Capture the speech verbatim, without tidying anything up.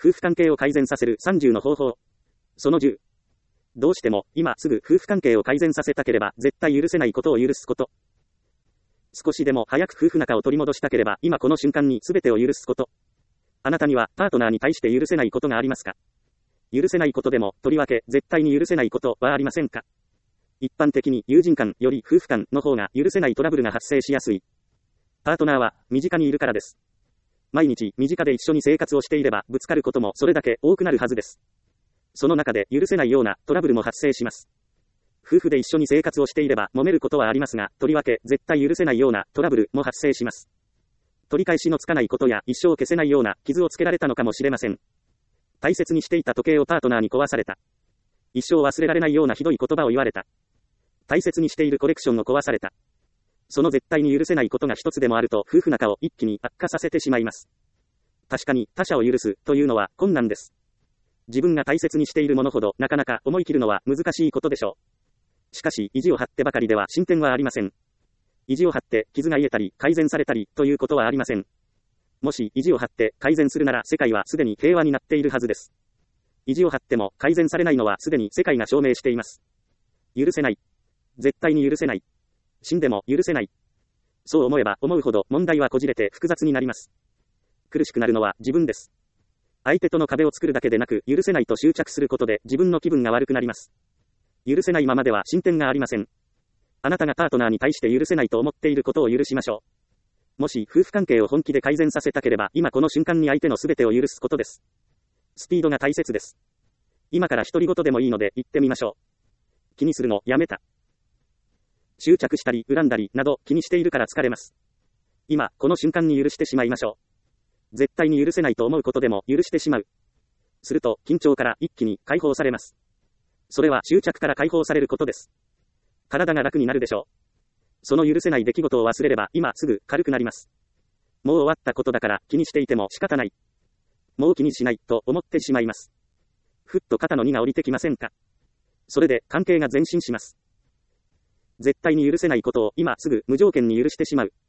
夫婦関係を改善させるさんじゅうの方法。そのじゅう。どうしても、今すぐ夫婦関係を改善させたければ、絶対許せないことを許すこと。少しでも早く夫婦仲を取り戻したければ、今この瞬間に全てを許すこと。あなたには、パートナーに対して許せないことがありますか？許せないことでも、とりわけ、絶対に許せないことはありませんか？一般的に友人間より夫婦間の方が許せないトラブルが発生しやすい。パートナーは、身近にいるからです。毎日、身近で一緒に生活をしていれば、ぶつかることもそれだけ多くなるはずです。その中で許せないようなトラブルも発生します。夫婦で一緒に生活をしていれば揉めることはありますが、とりわけ絶対許せないようなトラブルも発生します。取り返しのつかないことや一生消せないような傷をつけられたのかもしれません。大切にしていた時計をパートナーに壊された。一生忘れられないようなひどい言葉を言われた。大切にしているコレクションを壊された。その絶対に許せないことが一つでもあると夫婦仲を一気に悪化させてしまいます。確かに他者を許すというのは困難です。自分が大切にしているものほどなかなか思い切るのは難しいことでしょう。しかし意地を張ってばかりでは進展はありません。意地を張って傷が癒えたり改善されたりということはありません。もし意地を張って改善するなら世界はすでに平和になっているはずです。意地を張っても改善されないのはすでに世界が証明しています。許せない。絶対に許せない。死んでも許せない。そう思えば思うほど問題はこじれて複雑になります。苦しくなるのは自分です。相手との壁を作るだけでなく、許せないと執着することで自分の気分が悪くなります。許せないままでは進展がありません。あなたがパートナーに対して許せないと思っていることを許しましょう。もし夫婦関係を本気で改善させたければ、今この瞬間に相手の全てを許すことです。スピードが大切です。今から独り言でもいいので言ってみましょう。気にするのやめた。執着したり恨んだりなど気にしているから疲れます。今この瞬間に許してしまいましょう。絶対に許せないと思うことでも許してしまう。すると緊張から一気に解放されます。それは執着から解放されることです。体が楽になるでしょう。その許せない出来事を忘れれば今すぐ軽くなります。もう終わったことだから気にしていても仕方ない。もう気にしないと思ってしまいます。ふっと肩の荷が下りてきませんか？それで関係が前進します。絶対に許せないことを今すぐ無条件に許してしまう。